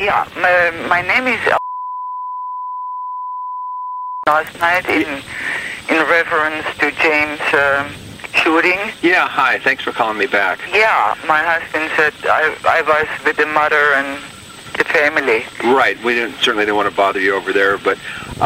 Yeah, my name is last night in reference to James shooting. Yeah, hi. Thanks for calling me back. Yeah, my husband said I was with the mother and the family. Right. We certainly didn't want to bother you over there, but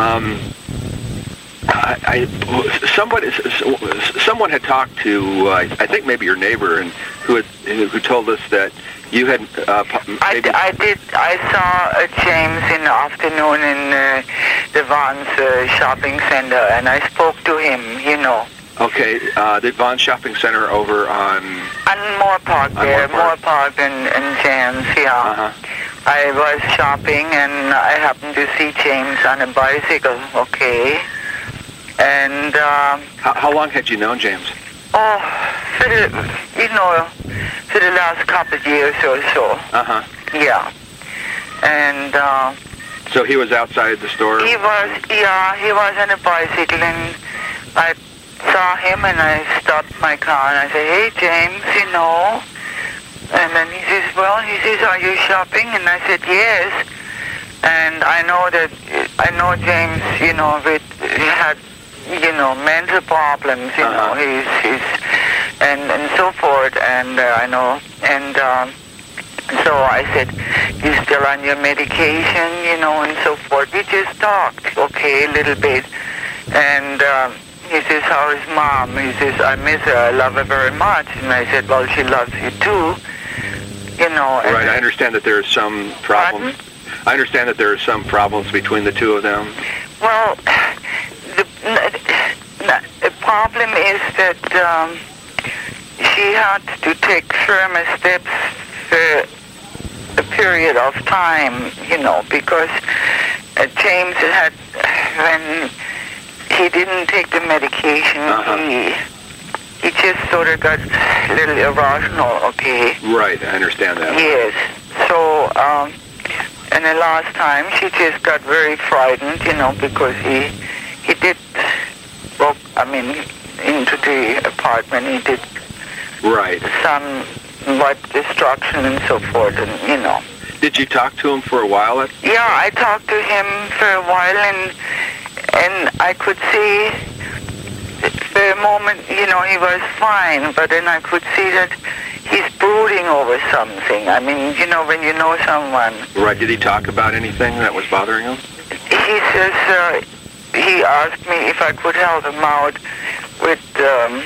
someone had talked to I think maybe your neighbor, and who told us that you had. I did. I saw James in the afternoon in the Vons shopping center, and I spoke to him. You know. Okay, the Vons shopping center over on Moore Park there, Moore Park and James. Yeah. Uh-huh. I was shopping, and I happened to see James on a bicycle. Okay. And how long had you known James? Oh, for the last couple of years or so. Uh-huh. Yeah. And so he was outside the store? He was on a bicycle, and I saw him, and I stopped my car, and I said, "Hey, James, you know." And then he says, "Are you shopping?" And I said, "Yes." And I know James, he had, mental problems, he's and so forth, and I know, and so I said, "You still on your medication, and so forth." We just talked, okay, a little bit, and he says, "How is Mom?" He says, "I miss her, I love her very much." And I said, "Well, she loves you too, Right, I understand that there are some problems. Pardon? I understand that there are some problems between the two of them. Well, the problem is that she had to take firmer steps for a period of time, because James had, when he didn't take the medication, he just sort of got a little irrational, okay? Right, I understand that. Yes. So, and the last time she just got very frightened, because he did broke, into the apartment. He did somewhat destruction and so forth, and Did you talk to him for a while? Yeah, I talked to him for a while, and I could see for a moment, he was fine, but then I could see that he's brooding over something. When you know someone. Right. Did he talk about anything that was bothering him? He says, he asked me if I could help him out with, a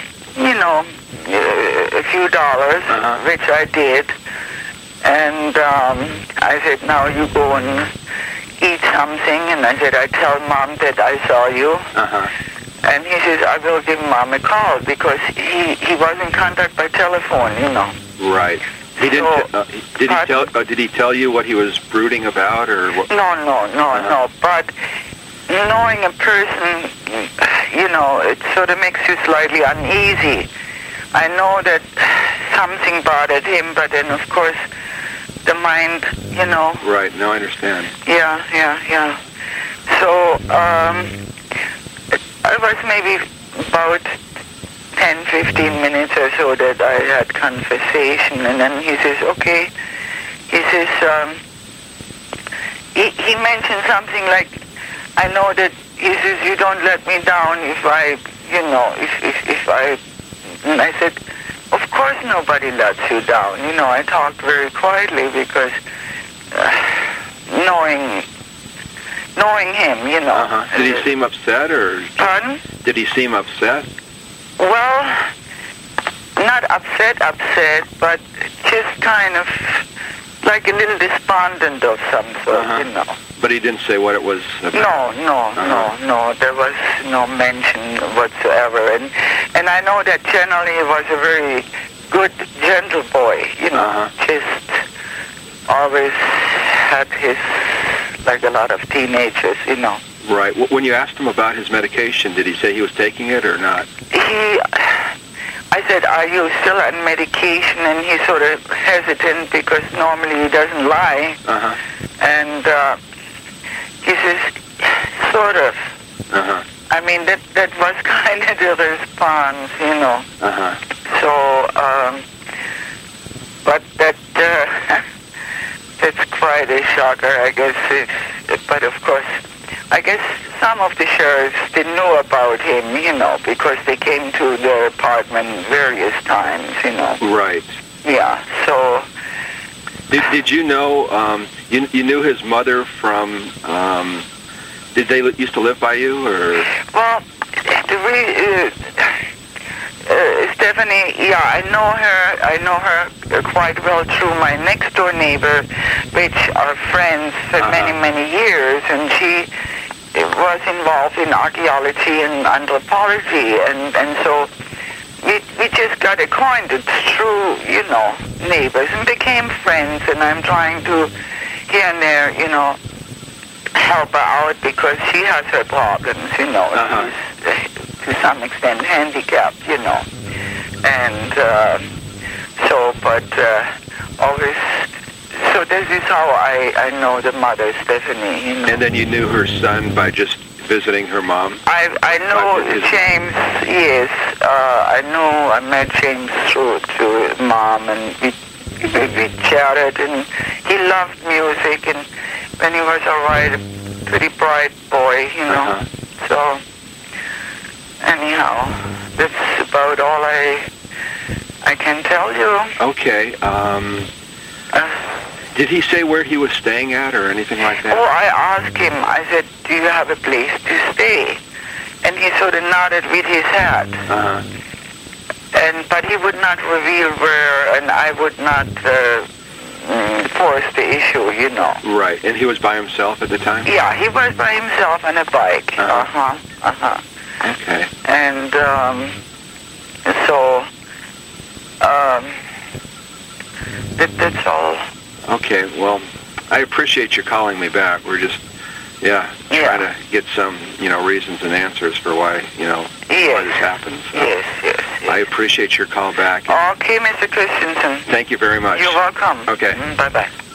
few dollars, which I did. And I said, "Now you go and eat something." And I said, "I tell Mom that I saw you." And he says, "I will give Mom a call," because he was in contact by telephone, Right. He didn't. Did he tell you what he was brooding about, or what? No. But knowing a person, it sort of makes you slightly uneasy. I know that something bothered him, but then of course the mind, Right. No, I understand. Yeah. So I was maybe about 10, 15 minutes or so that I had conversation, and then he says, "Okay." He says, he mentioned something like, "I know that," he says, "you don't let me down if I, if I," and I said, "Of course nobody lets you down." I talked very quietly because knowing him, Did he seem upset, or? Pardon? Did he seem upset? Well, not upset, but just kind of like a little despondent of some sort, But he didn't say what it was about? No. There was no mention whatsoever. And I know that generally he was a very good, gentle boy, just always had his, like a lot of teenagers, Right. When you asked him about his medication, did he say he was taking it or not? I said, "Are you still on medication?" And he's sort of hesitant because normally he doesn't lie. And he says, "Sort of." That was kind of the response, So, but that that's quite a shocker, I guess. But of course, I guess some of the sheriffs didn't know about him, you know, because they came to their apartment various times, you know. Right. Yeah, so... Did you know, you knew his mother from, did they used to live by you, or? Well, Stephanie, yeah, I know her quite well through my next door neighbor, which are friends for many years, and she was involved in archaeology and anthropology, and so we just got acquainted through, you know, neighbors and became friends, and I'm trying to here and there, you know, help her out because she has her problems, you know. She's to some extent handicapped, you know. And always, so this is how I know the mother, Stephanie, you know. And then you knew her son by just visiting her mom? I know James, yes. I met James through mom, and we chatted, and he loved music, and when he was a pretty bright boy, you know. So, anyhow, that's about all I can tell you. Okay. Did he say where he was staying at or anything like that? Oh, I asked him, I said, do you have a place to stay? And he sort of nodded with his head. But he would not reveal where, and I would not force the issue, you know. Right, and he was by himself at the time? Yeah, he was by himself on a bike. Okay. And that's all. Okay, well, I appreciate you calling me back. We're just, trying to get some, you know, reasons and answers for why, you know, why this happens. So Yes. I appreciate your call back. Okay, Mr. Christensen. Thank you very much. You're welcome. Okay. Bye-bye.